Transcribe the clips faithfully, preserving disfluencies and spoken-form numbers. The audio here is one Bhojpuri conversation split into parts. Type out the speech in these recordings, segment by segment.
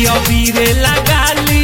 अबीरे लगाली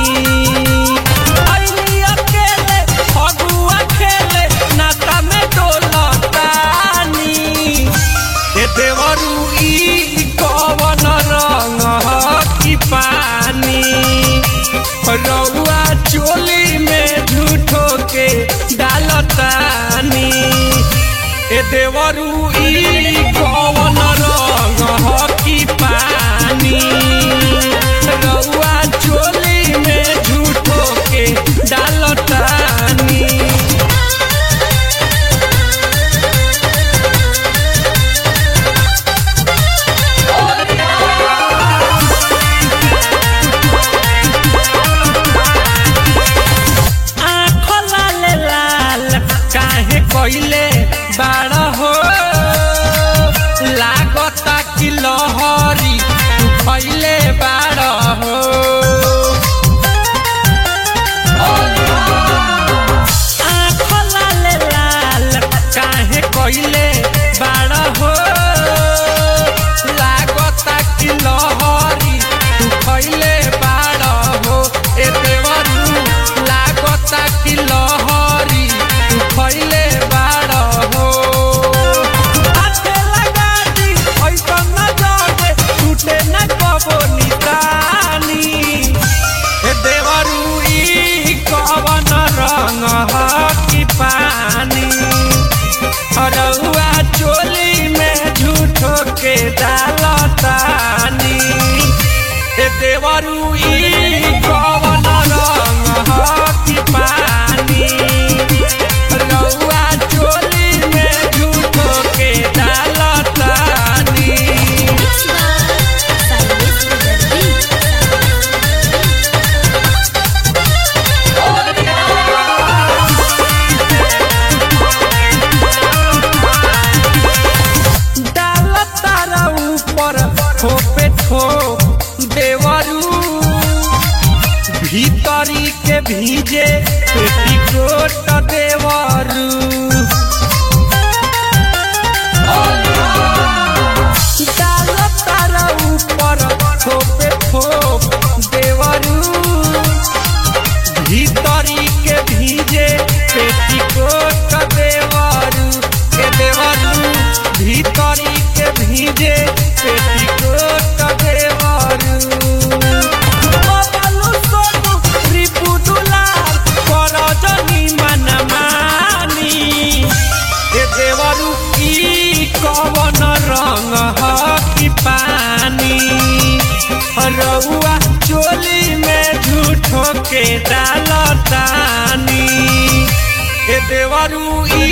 अइली अकेले फगुआ खेले नाता में डोलतानी ए देवरू ई कवन रंग ह की पानी रउआ चोली में झूठो के डालतानी ए देवरू ई कवन रंग ह की पानी रउआ चोली में झूठो के डालतानी कइले बाड़ा हो लागता कि लहरी खइले बाड़ा हो आँख लाल लाल काहे कइले बाड़ा हो लागता कि लहरी खइले बाड़ा हो ए देवरू लागता कि लहरी खइले पानी रउआ चोली में झूठो के डालतानी ए देवरू ई कवन रंग ह की पानी रउआ चोली में झूठो के डालतानी ठोपे ठोप देवरू भीतरी के भीजे पेटीकोट देवरू डाल तारा ऊपर ठोपे ठोप देवरू भीतरी के भीजे पेटीकोट देवरू के देवरू भीतरी के भीजे पेटीकोट देवरू बाबलू सोनू रिपु दुलार करजनी मनमानी ए देवरू ई कवन रंग ह की पानी रउआ चोली में झूठो के डालतानी ए देवरू